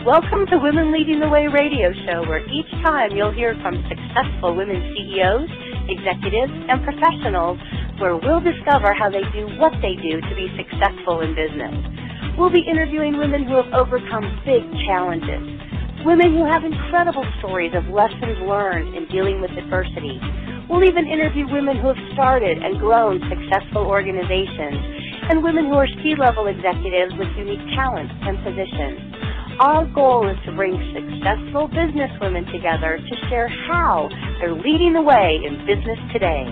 Welcome to Women Leading the Way radio show, where each time you'll hear from successful women CEOs, executives, and professionals, where we'll discover how they do what they do to be successful in business. We'll be interviewing women who have overcome big challenges, women who have incredible stories of lessons learned in dealing with adversity. We'll even interview women who have started and grown successful organizations, and women who are C-level executives with unique talents and positions. Our goal is to bring successful businesswomen together to share how they're leading the way in business today.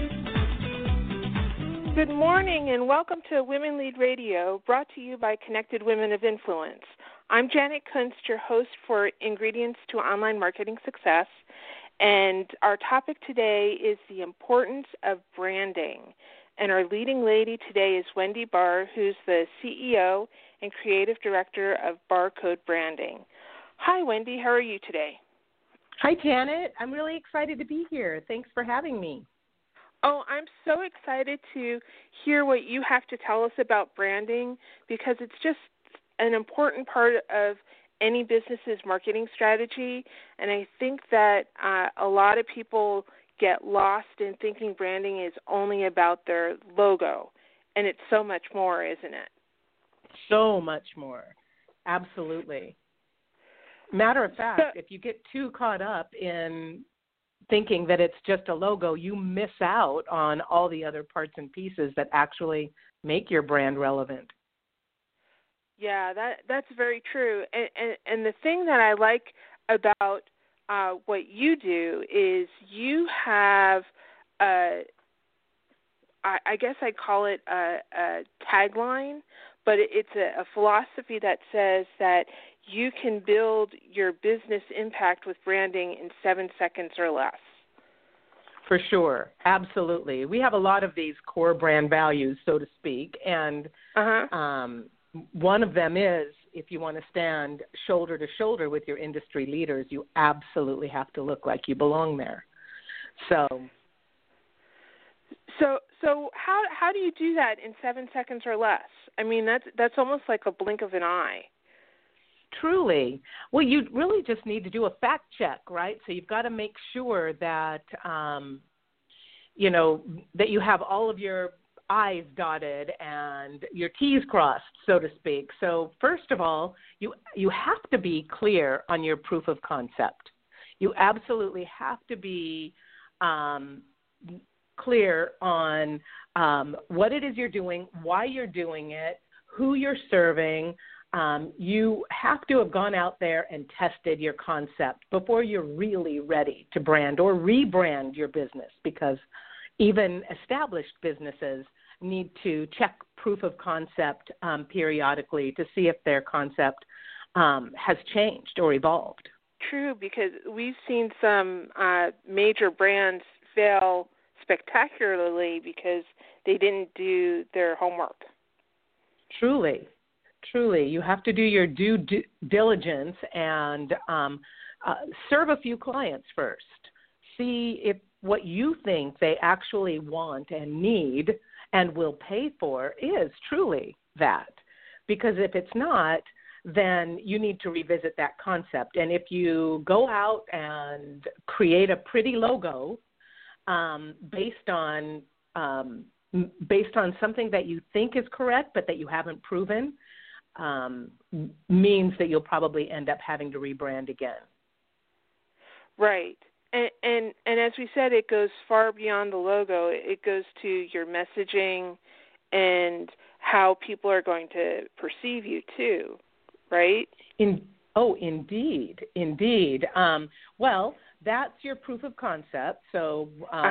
Good morning and welcome to Women Lead Radio, brought to you by Connected Women of Influence. I'm Janet Kunst, your host for Ingredients to Online Marketing Success, and our topic today is the importance of branding. And our leading lady today is Wendy Barr, who's the CEO and Creative Director of Barcode Branding. Hi, Wendy. How are you today? Hi, Janet. I'm really excited to be here. Thanks for having me. Oh, I'm so excited to hear what you have to tell us about branding, because it's just an important part of any business's marketing strategy. And I think that a lot of people get lost in thinking branding is only about their logo. And it's so much more, isn't it? So much more. Absolutely. Matter of fact, if you get too caught up in thinking that it's just a logo, you miss out on all the other parts and pieces that actually make your brand relevant. Yeah, that's very true. And the thing that I like about what you do is you have I guess I call it a tagline, but it's a philosophy that says that you can build your business impact with branding in 7 seconds or less. For sure. Absolutely. We have a lot of these core brand values, so to speak, and one of them is, if you want to stand shoulder to shoulder with your industry leaders, you absolutely have to look like you belong there. So how do you do that in 7 seconds or less? I mean, that's almost like a blink of an eye. Truly. Well, you really just need to do a fact check, right? So you've got to make sure that, that you have all of your I's dotted and your T's crossed, so to speak. So first of all, you have to be clear on your proof of concept. You absolutely have to be clear on what it is you're doing, why you're doing it, who you're serving. You have to have gone out there and tested your concept before you're really ready to brand or rebrand your business, because even established businesses need to check proof of concept periodically to see if their concept has changed or evolved. True, because we've seen some major brands fail spectacularly because they didn't do their homework. Truly. You have to do your due diligence and serve a few clients first. See if what you think they actually want and need and will pay for is truly that. Because if it's not, then you need to revisit that concept. And if you go out and create a pretty logo based on something that you think is correct but that you haven't proven, means that you'll probably end up having to rebrand again. Right. And as we said, it goes far beyond the logo. It goes to your messaging and how people are going to perceive you too, right? Indeed. Well, that's your proof of concept. So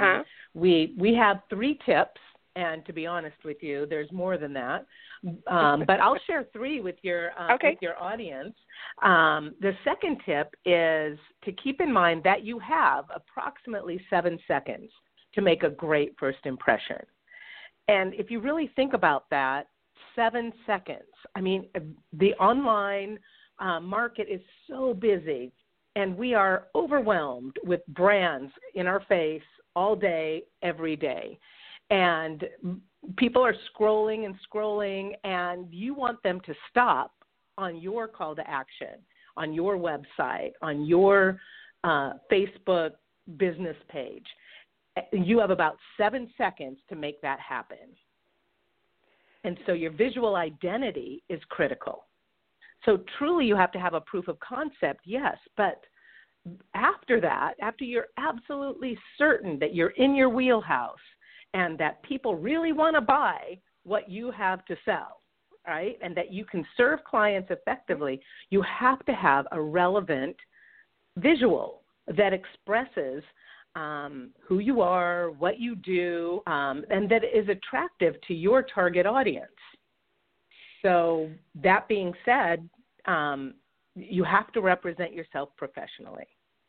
we have 3 tips. And to be honest with you, there's more than that. But I'll share 3 with your audience. The second tip is to keep in mind that you have approximately 7 seconds to make a great first impression. And if you really think about that, 7 seconds. I mean, the online market is so busy, and we are overwhelmed with brands in our face all day, every day. And people are scrolling, and you want them to stop on your call to action on your website, on your Facebook business page. You have about 7 seconds to make that happen. And so your visual identity is critical. So truly you have to have a proof of concept, yes, but after that, after you're absolutely certain that you're in your wheelhouse and that people really want to buy what you have to sell, right, and that you can serve clients effectively, you have to have a relevant visual that expresses who you are, what you do, and that is attractive to your target audience. So that being said, you have to represent yourself professionally.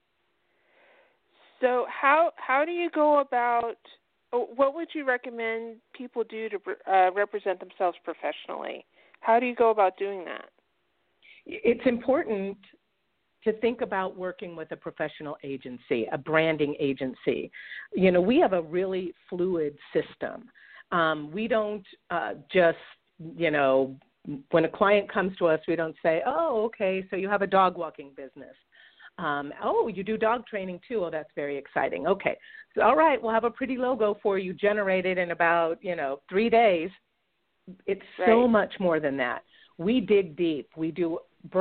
So how do you go about, what would you recommend people do to represent themselves professionally? How do you go about doing that? It's important to think about working with a professional agency, a branding agency. You know, we have a really fluid system. We don't just, you know, when a client comes to us, we don't say, oh, okay, so you have a dog walking business. Oh, you do dog training too. Oh, that's very exciting. Okay. So, all right, we'll have a pretty logo for you generated in about, 3 days. It's so much more than that. We dig deep. We do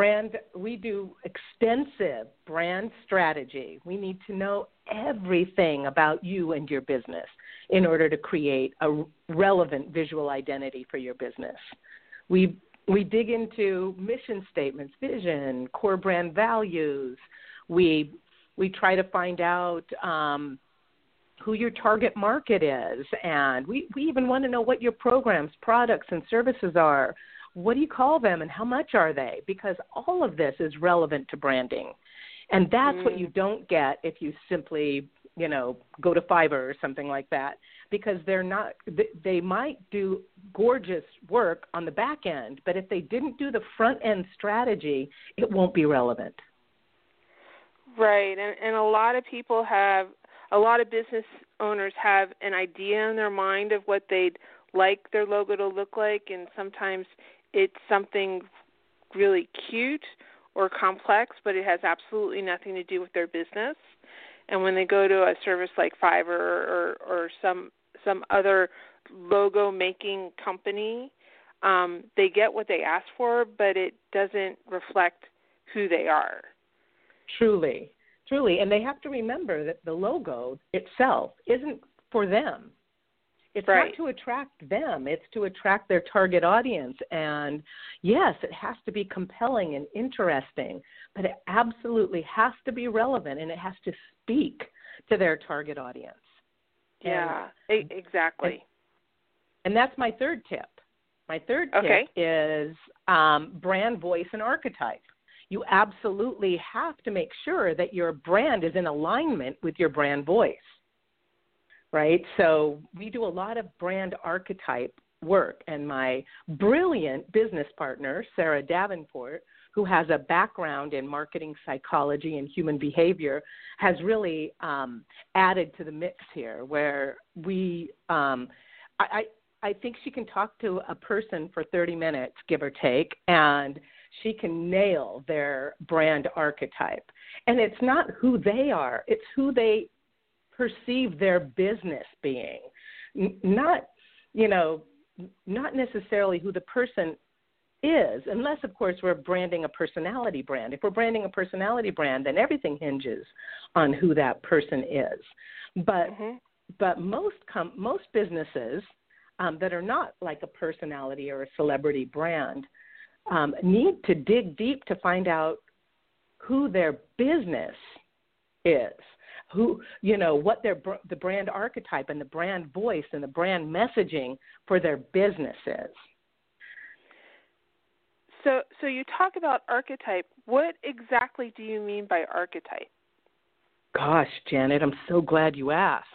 extensive brand strategy. We need to know everything about you and your business in order to create a relevant visual identity for your business. We dig into mission statements, vision, core brand values. We try to find out who your target market is, and we even want to know what your programs, products, and services are. What do you call them, and how much are they? Because all of this is relevant to branding, and that's what you don't get if you simply, go to Fiverr or something like that, because they might do gorgeous work on the back end, but if they didn't do the front end strategy, it won't be relevant. Right, and a lot of business owners have an idea in their mind of what they'd like their logo to look like, and sometimes it's something really cute or complex, but it has absolutely nothing to do with their business. And when they go to a service like Fiverr or some other logo-making company, they get what they ask for, but it doesn't reflect who they are. Truly. And they have to remember that the logo itself isn't for them. It's not to attract them. It's to attract their target audience. And, yes, it has to be compelling and interesting, but it absolutely has to be relevant, and it has to speak to their target audience. Yeah, exactly. And that's my third tip. My third tip is brand voice and archetype. You absolutely have to make sure that your brand is in alignment with your brand voice. Right? So we do a lot of brand archetype work, and my brilliant business partner, Sarah Davenport, who has a background in marketing psychology and human behavior, has really added to the mix here, where I think she can talk to a person for 30 minutes, give or take, and she can nail their brand archetype. And it's not who they are, it's who they perceive their business being, not necessarily who the person is, unless, of course, we're branding a personality brand. If we're branding a personality brand, then everything hinges on who that person is. But most businesses that are not like a personality or a celebrity brand need to dig deep to find out who their business is. What the brand archetype and the brand voice and the brand messaging for their business is. So you talk about archetype. What exactly do you mean by archetype? Gosh, Janet, I'm so glad you asked.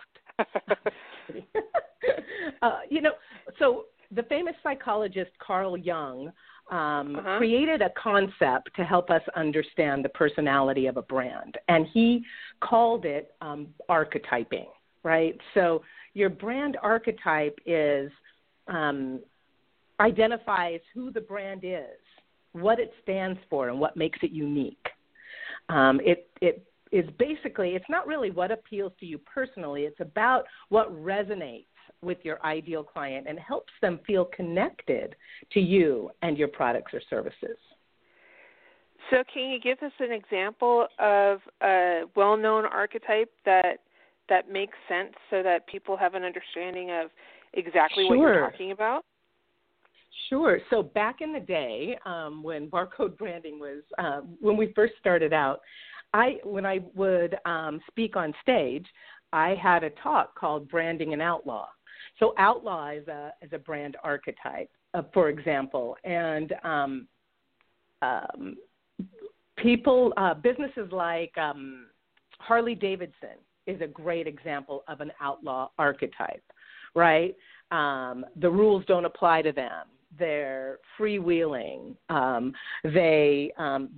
So the famous psychologist Carl Jung created a concept to help us understand the personality of a brand, and he called it archetyping, right? So your brand archetype identifies who the brand is, what it stands for and what makes it unique. It is basically, it's not really what appeals to you personally. It's about what resonates with your ideal client and helps them feel connected to you and your products or services. So can you give us an example of a well-known archetype that makes sense so that people have an understanding of exactly what you're talking about? Sure. So back in the day, when barcode branding was, when we first started out, when I would speak on stage, I had a talk called Branding an Outlaw. So outlaw is a brand archetype, for example, and businesses like Harley Davidson is a great example of an outlaw archetype, right? The rules don't apply to them. They're freewheeling. They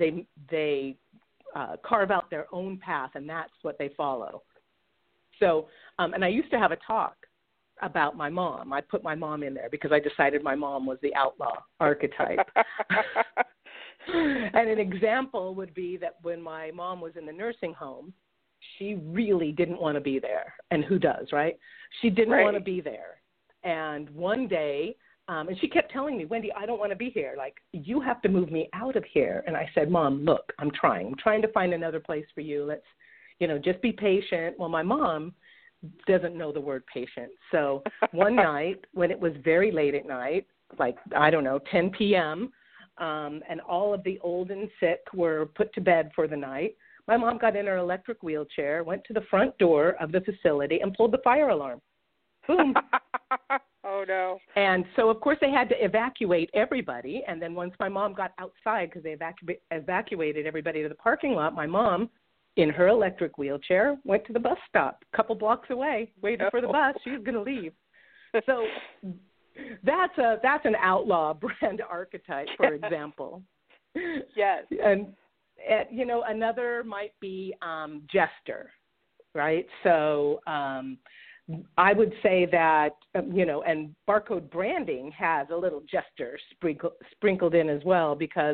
carve out their own path, and that's what they follow. So, and I used to have a talk about my mom. I put my mom in there because I decided my mom was the outlaw archetype. And an example would be that when my mom was in the nursing home, she really didn't want to be there. And who does, right? She didn't want to be there. And one day, and she kept telling me, Wendy, I don't want to be here. Like, you have to move me out of here. And I said, Mom, look, I'm trying to find another place for you. Let's, just be patient. Well, my mom doesn't know the word patient. So one night when it was very late at night, like, 10 p.m., and all of the old and sick were put to bed for the night, my mom got in her electric wheelchair, went to the front door of the facility, and pulled the fire alarm. Boom. Oh, no. And so, of course, they had to evacuate everybody. And then once my mom got outside, because they evacuated everybody to the parking lot, my mom, in her electric wheelchair, went to the bus stop a couple blocks away, waited for the bus. She was going to leave. So that's an outlaw brand archetype, for example. Yes. And another might be jester, right? So I would say that, and barcode branding has a little jester sprinkled in as well because,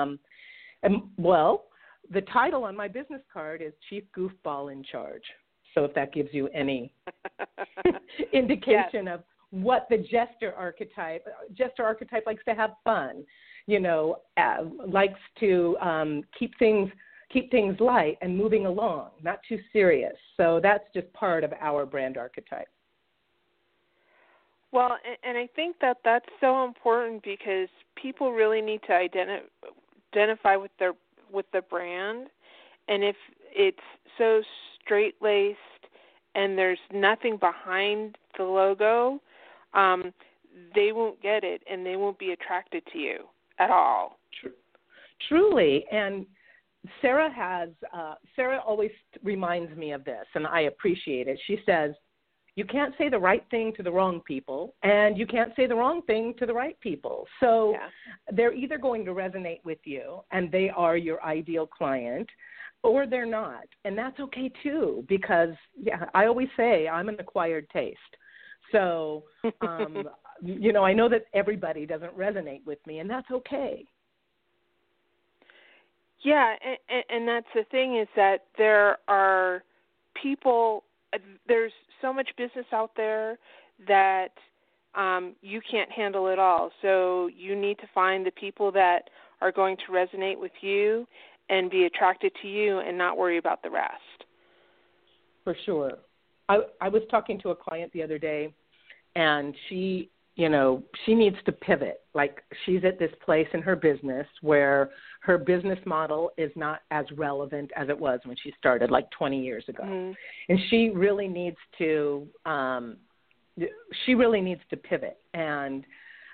the title on my business card is Chief Goofball in Charge. So if that gives you any indication of what the jester archetype likes to have fun, likes to keep things light and moving along, not too serious. So that's just part of our brand archetype. Well, and I think that that's so important because people really need to identify with the brand, and if it's so straight-laced and there's nothing behind the logo, they won't get it and they won't be attracted to you at all. Truly, and Sarah always reminds me of this, and I appreciate it. She says, you can't say the right thing to the wrong people, and you can't say the wrong thing to the right people. So they're either going to resonate with you, and they are your ideal client, or they're not. And that's okay, too, because, I always say I'm an acquired taste. So, I know that everybody doesn't resonate with me, and that's okay. Yeah, and that's the thing is that there are people, there's so much business out there that you can't handle it all. So you need to find the people that are going to resonate with you and be attracted to you and not worry about the rest. For sure. I was talking to a client the other day, and she needs to pivot. Like, she's at this place in her business where her business model is not as relevant as it was when she started, like 20 years ago. Mm-hmm. And she really needs to pivot. And,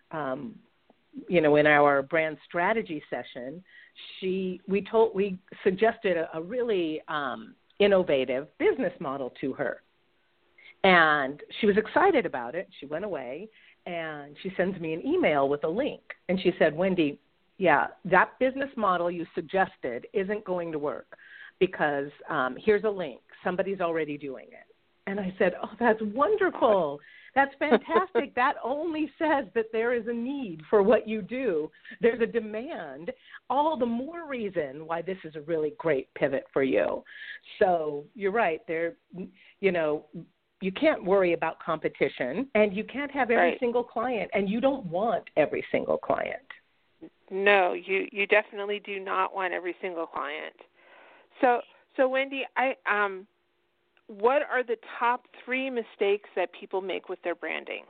in our brand strategy session, we suggested a really innovative business model to her. And she was excited about it. She went away, and she sends me an email with a link. And she said, Wendy, that business model you suggested isn't going to work because here's a link. Somebody's already doing it. And I said, oh, that's wonderful. That's fantastic. That only says that there is a need for what you do. There's a demand. All the more reason why this is a really great pivot for you. So you're right. You can't worry about competition, and you can't have every single client, and you don't want every single client. No, you definitely do not want every single client. So Wendy, what are the top 3 mistakes that people make with their branding?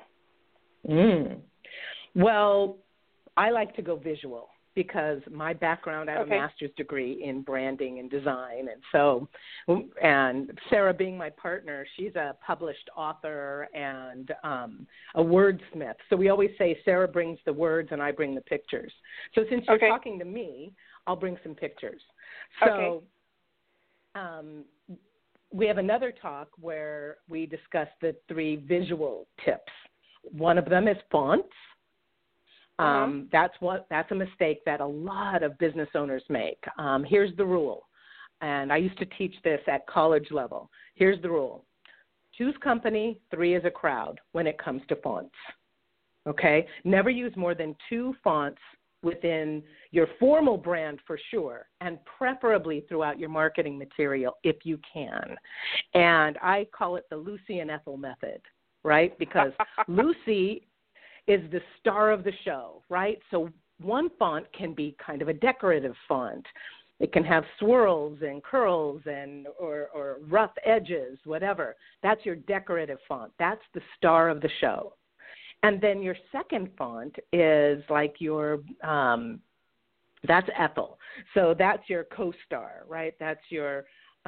Well, I like to go visual because my background, I have a master's degree in branding and design. And Sarah being my partner, she's a published author and a wordsmith. So we always say Sarah brings the words and I bring the pictures. So since you're talking to me, I'll bring some pictures. So we have another talk where we discuss the 3 visual tips. One of them is fonts. That's a mistake that a lot of business owners make. Here's the rule, and I used to teach this at college level. Here's the rule. Choose company, 3 is a crowd when it comes to fonts. Okay? Never use more than 2 fonts within your formal brand for sure, and preferably throughout your marketing material if you can. And I call it the Lucy and Ethel method, right? Because Lucy is the star of the show, right? So one font can be kind of a decorative font. It can have swirls and curls or rough edges, whatever. That's your decorative font. That's the star of the show. And then your second font is like that's Ethel. So that's your co-star, right? That's your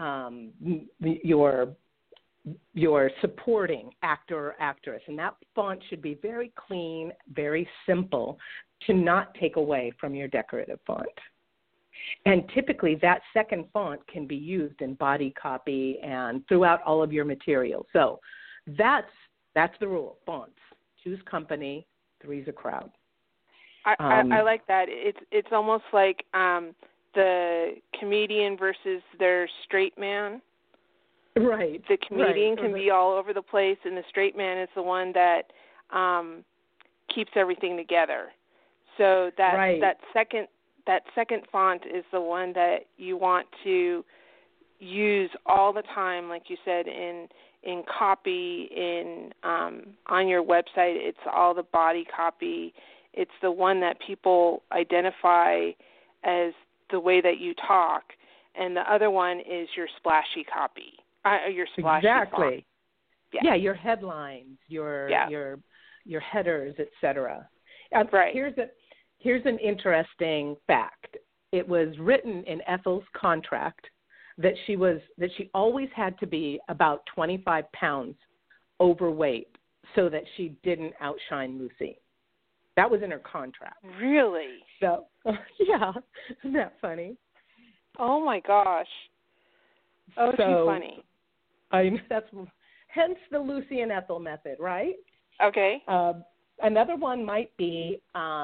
supporting actor or actress. And that font should be very clean, very simple to not take away from your decorative font. And typically that second font can be used in body copy and throughout all of your material. So that's the rule, fonts. Choose company, 3's a crowd. I like that. It's almost like the comedian versus their straight man. Right. The comedian can be all over the place, and the straight man is the one that keeps everything together. So that second font is the one that you want to use all the time, like you said, in copy, on your website. It's all the body copy. It's the one that people identify as the way that you talk, and the other one is your splashy copy. Your splashy font. Yeah, your headlines, your headers, etc. Right. Here's an interesting fact. It was written in Ethel's contract that she always had to be about 25 pounds overweight so that she didn't outshine Lucy. That was in her contract. Really? So, yeah, isn't that funny? Oh my gosh. Oh, too funny. That's hence the Lucy and Ethel method, right? Okay. Another one might be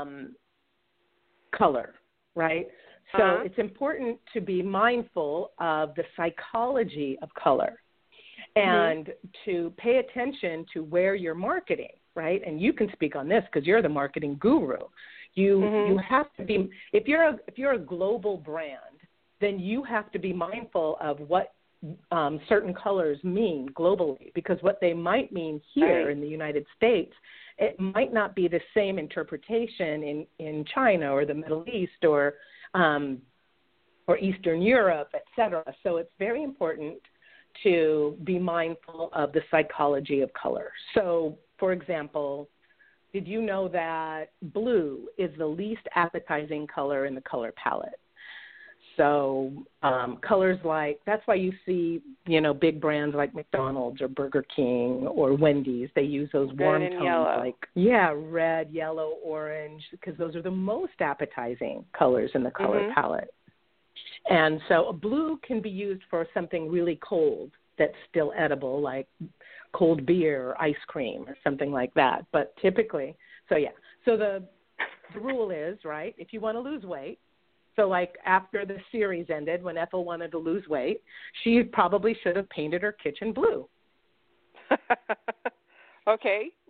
color, right? So it's important to be mindful of the psychology of color and to pay attention to where you're marketing, right? And you can speak on this because you're the marketing guru. You have to be, if you're a global brand, then you have to be mindful of what certain colors mean globally, because what they might mean here in the United States, it might not be the same interpretation in China or the Middle East or Eastern Europe, et cetera. So it's very important to be mindful of the psychology of color. So, for example, did you know that blue is the least appetizing color in the color palette? So colors like, that's why you see, big brands like McDonald's or Burger King or Wendy's, they use those warm tones like, red, yellow, orange, because those are the most appetizing colors in the color palette. And so a blue can be used for something really cold that's still edible, like cold beer or ice cream or something like that. But typically, so the rule is, right, if you want to lose weight, so like after the series ended, when Ethel wanted to lose weight, she probably should have painted her kitchen blue. Okay.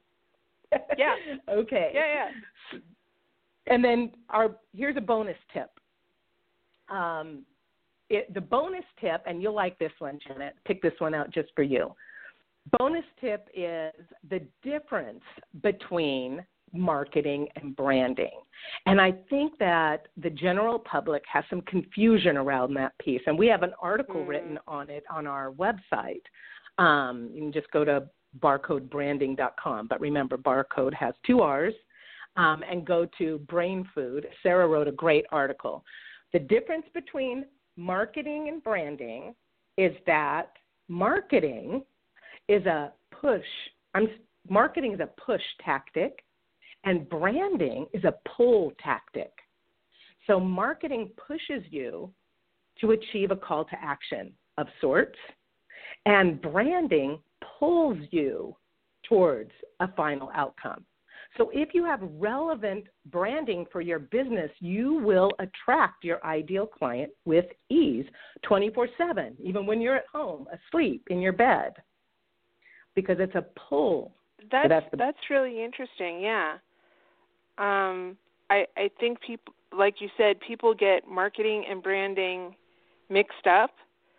Yeah. Okay. Yeah. And then here's a bonus tip. The bonus tip, and you'll like this one, Janet. Pick this one out just for you. Bonus tip is the difference between marketing and branding. And I think that the general public has some confusion around that piece. And we have an article written on it on our website. You can just go to barcodebranding.com. But remember, Barcode has 2 R's. And go to Brain Food. Sarah wrote a great article. The difference between marketing and branding is that marketing is a push. Marketing is a push tactic, and branding is a pull tactic. So marketing pushes you to achieve a call to action of sorts, and branding pulls you towards a final outcome. So if you have relevant branding for your business, you will attract your ideal client with ease 24/7, even when you're at home, asleep, in your bed, because it's a pull. That's really interesting, yeah. I think people, like you said, people get marketing and branding mixed up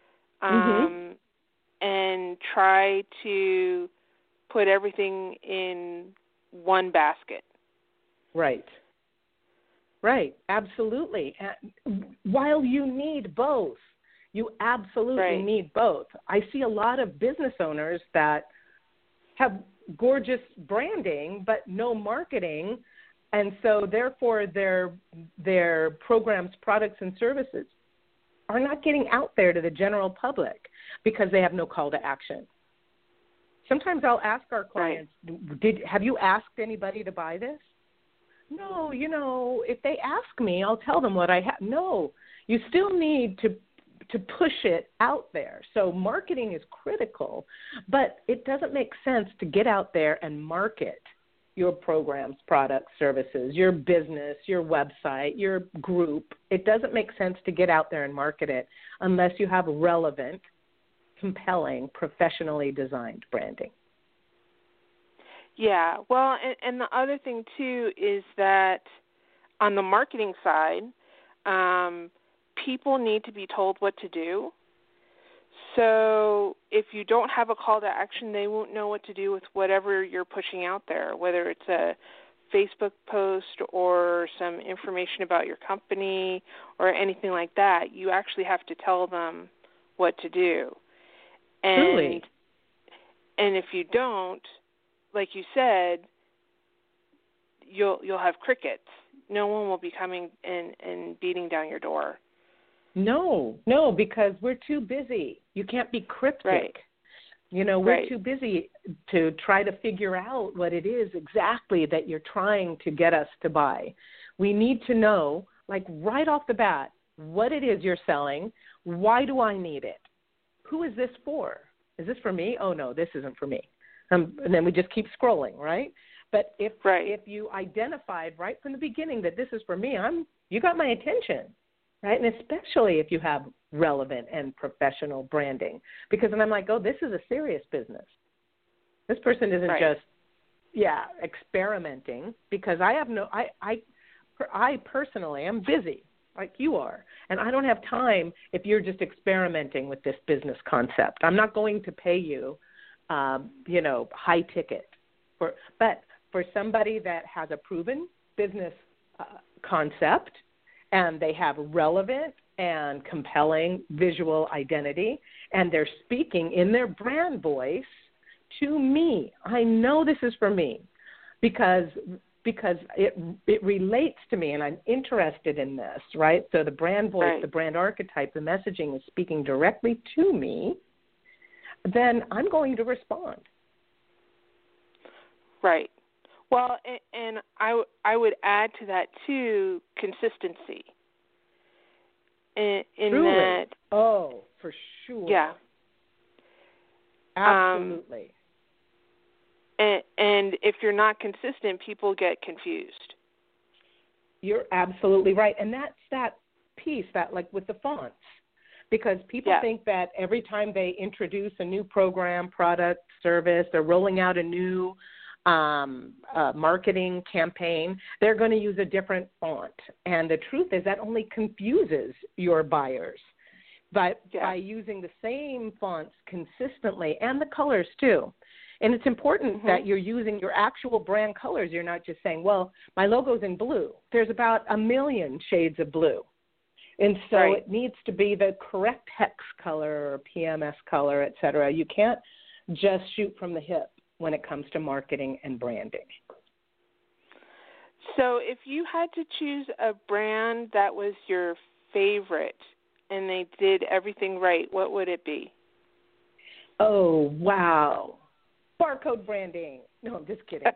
and try to put everything in one basket. Right, absolutely. And while you need both, you absolutely need both. I see a lot of business owners that have gorgeous branding but no marketing, and so therefore their programs, products, and services are not getting out there to the general public because they have no call to action. Sometimes I'll ask our clients, have you asked anybody to buy this? No, if they ask me, I'll tell them what I have. No, you still need to push it out there. So marketing is critical, but it doesn't make sense to get out there and market your programs, products, services, your business, your website, your group. It doesn't make sense to get out there and market it unless you have relevant, compelling, professionally designed branding. Yeah, well, and the other thing, too, is that on the marketing side, people need to be told what to do. So if you don't have a call to action, they won't know what to do with whatever you're pushing out there, whether it's a Facebook post or some information about your company or anything like that. You actually have to tell them what to do. Truly. And if you don't, like you said, you'll have crickets. No one will be coming and beating down your door. No, because we're too busy. You can't be cryptic. Right. We're too busy to try to figure out what it is exactly that you're trying to get us to buy. We need to know, like right off the bat, what it is you're selling. Why do I need it? Who is this for? Is this for me? Oh, no, this isn't for me. And then we just keep scrolling, right? But if you identified right from the beginning that this is for me, you got my attention, right? And especially if you have relevant and professional branding, because then I'm like, oh, this is a serious business. This person isn't just, experimenting, because I personally am busy like you are, and I don't have time if you're just experimenting with this business concept. I'm not going to pay you, high ticket. But for somebody that has a proven business concept and they have relevant and compelling visual identity and they're speaking in their brand voice to me, I know this is for me because it relates to me and I'm interested in this, right? So the brand voice, the brand archetype, the messaging is speaking directly to me, then I'm going to respond. Right. Well, and I would add to that, too, consistency. In Truly. that, oh, for sure. Yeah. Absolutely. And if you're not consistent, people get confused. You're absolutely right. And that's that piece, that like with the fonts. Because people think that every time they introduce a new program, product, service, they're rolling out a new marketing campaign, they're going to use a different font. And the truth is that only confuses your buyers. But by using the same fonts consistently, and the colors too. And it's important that you're using your actual brand colors. You're not just saying, well, my logo's in blue. There's about 1 million shades of blue. And so it needs to be the correct hex color or PMS color, et cetera. You can't just shoot from the hip when it comes to marketing and branding. So if you had to choose a brand that was your favorite and they did everything right, what would it be? Oh, wow. Barcode branding. No, I'm just kidding.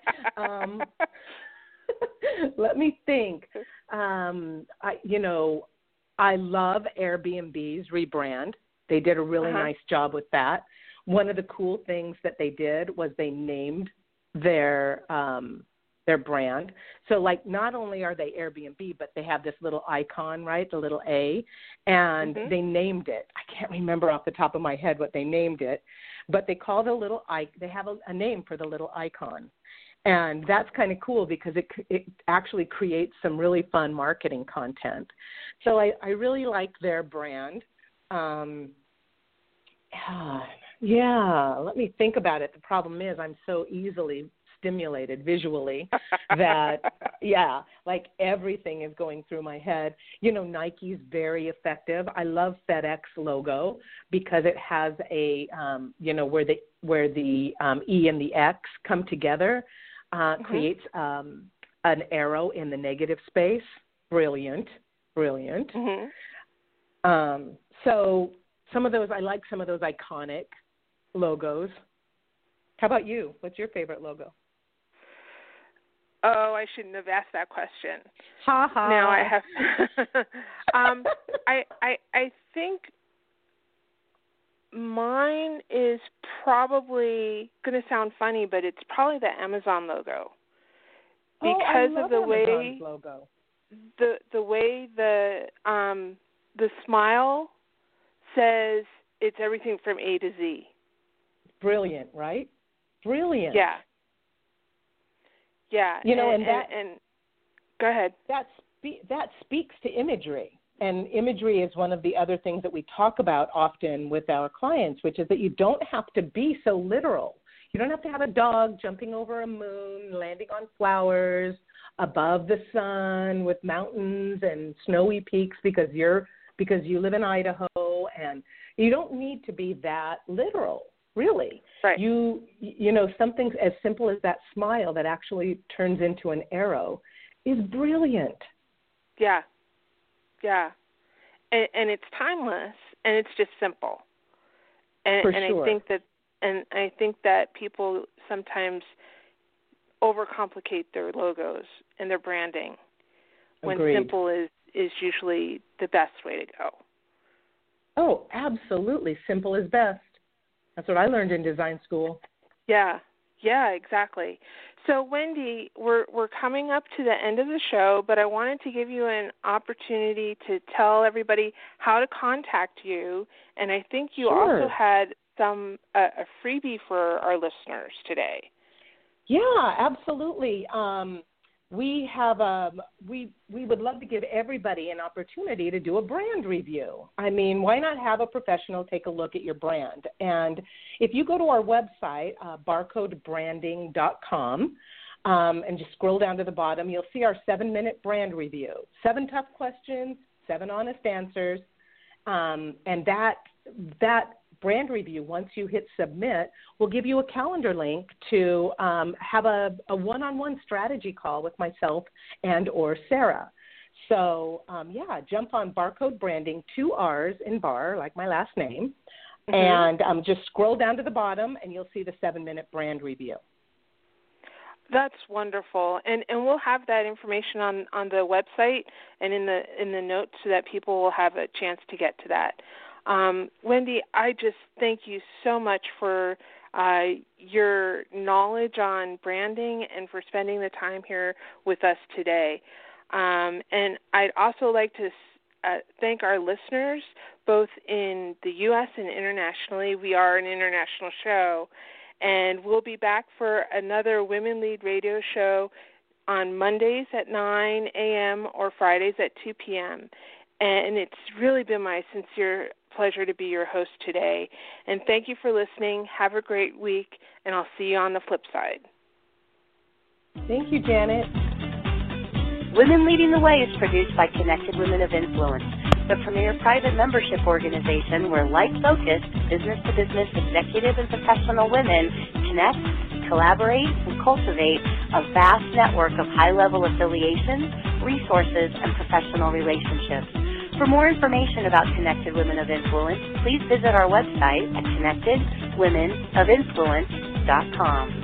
Let me think. I love Airbnb's rebrand. They did a really nice job with that. One of the cool things that they did was they named their brand. So, like, not only are they Airbnb, but they have this little icon, right, the little A, and they named it. I can't remember off the top of my head what they named it, but they call the little they have a name for the little icon. And that's kind of cool because it actually creates some really fun marketing content. So I really like their brand. Let me think about it. The problem is I'm so easily stimulated visually that, like everything is going through my head. Nike's very effective. I love FedEx logo because it has a, where the E and the X come together. Creates an arrow in the negative space. Brilliant. So some of those, I like some of those iconic logos. How about you? What's your favorite logo? Oh, I shouldn't have asked that question. Ha ha. Now I have. I think mine is probably going to sound funny, but it's probably the Amazon logo because of the way logo. The way the smile says it's everything from A to Z. Brilliant, right? Brilliant. Yeah. And go ahead. That speaks to imagery. And imagery is one of the other things that we talk about often with our clients, which is that you don't have to be so literal. You don't have to have a dog jumping over a moon, landing on flowers, above the sun with mountains and snowy peaks because you live in Idaho, and you don't need to be that literal, really. Right. Something as simple as that smile that actually turns into an arrow is brilliant. Yeah. Yeah, and it's timeless, and it's just simple. And sure. I think that people sometimes overcomplicate their logos and their branding. When Agreed. Simple is usually the best way to go. Oh, absolutely. Simple is best. That's what I learned in design school. Yeah, exactly. So, Wendy, we're coming up to the end of the show, but I wanted to give you an opportunity to tell everybody how to contact you, and I think you also had a freebie for our listeners today. Yeah, absolutely. We would love to give everybody an opportunity to do a brand review. I mean, why not have a professional take a look at your brand? And if you go to our website, barcodebranding.com, and just scroll down to the bottom, you'll see our 7-minute brand review. 7 tough questions, 7 honest answers, and that brand review, once you hit submit, will give you a calendar link to have a one-on-one strategy call with myself and or Sarah. So, jump on Barcode Branding, 2 R's in bar, like my last name, and just scroll down to the bottom, and you'll see the 7-minute brand review. That's wonderful, and we'll have that information on the website and in the notes so that people will have a chance to get to that. Wendy, I just thank you so much for your knowledge on branding and for spending the time here with us today. And I'd also like to thank our listeners, both in the U.S. and internationally. We are an international show. And we'll be back for another Women Lead Radio show on Mondays at 9 a.m. or Fridays at 2 p.m. And it's really been my sincere pleasure to be your host today. And thank you for listening. Have a great week, and I'll see you on the flip side. Thank you, Janet. Women Leading the Way is produced by Connected Women of Influence, the premier private membership organization where like-focused, business-to-business executive and professional women connect, collaborate, and cultivate a vast network of high-level affiliations, resources, and professional relationships. For more information about Connected Women of Influence, please visit our website at connectedwomenofinfluence.com.